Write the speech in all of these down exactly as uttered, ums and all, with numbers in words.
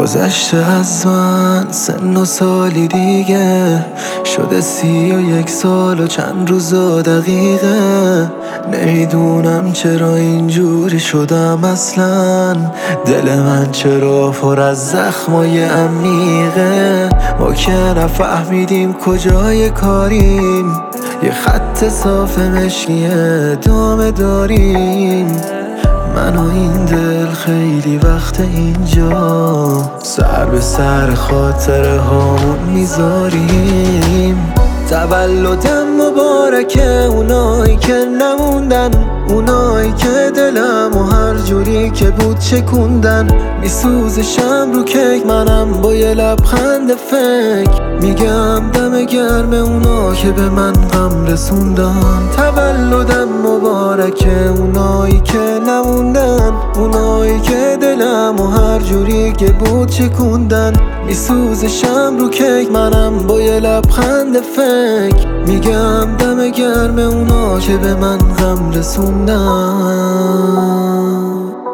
گذشته از من سن و سالی دیگه، شده سی و یک سال و چند روز و دقیقه. نمیدونم چرا اینجوری شدم اصلا، دل من چرا پر از زخمای عمیقه. ما که نفهمیدیم کجای کاریم، یه خط صاف مشکیه دامه داریم. من و این دل خیلی وقت اینجا سر به سر خاطره هامون میذاریم. تولدم مبارکه اونایی که نموندن، اونایی که دلم و هر جوری که بود چکوندن. میسوزشم رو کیک منم با یه لبخند فکر، میگم دم گرم اونا که به من غم رسوندن. تولدم مبارکه اونایی که نموندن، اونایی که دلم و هر جوری که بود چکوندن. میسوزشم رو کیک منم با یه لبخند فکر، میگم دم گرم اونا که به من غم رسوندن.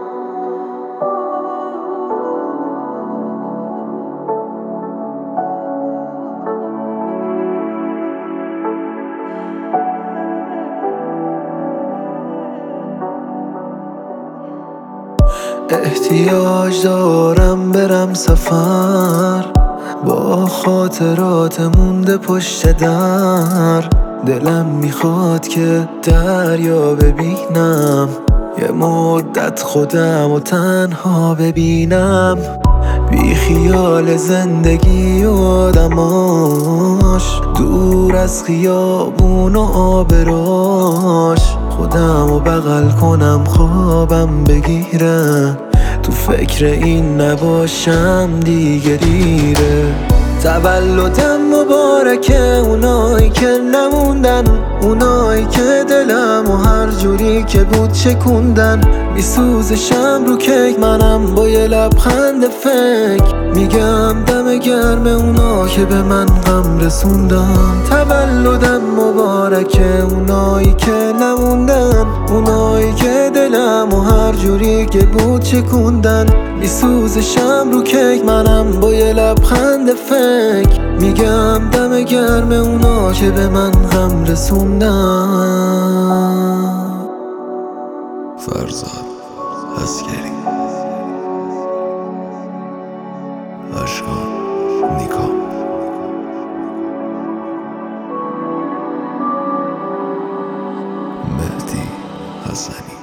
احتیاج دارم برم سفر، با خاطرات مونده پشت در. دلم میخواد که دریا ببینم، یه مدت خودم و تنها ببینم. بی خیال زندگی و آدماش، دور از خیابون و آبراش. خودم و بغل کنم خوابم بگیره، تو فکر این نباشم دیگه دیره. تولدم مبارکه اونایی که نموندن، اونایی که دلم و هر جوری که بود چکوندن. میسوزشم رو کیک منم با یه لبخند فکر، میگم دم گرم اونا که به من غم رسوندن. تولدم مبارکه اونایی که نموندن، اونایی که دلم و هر جوری که بود چکوندن. میسوزشم رو کیک منم با یه لبخند فکر، میگم دم گرم اونا که به من غم رسوندن. فرزاد عسکری، اشکان نیکا، مهدی حسنی.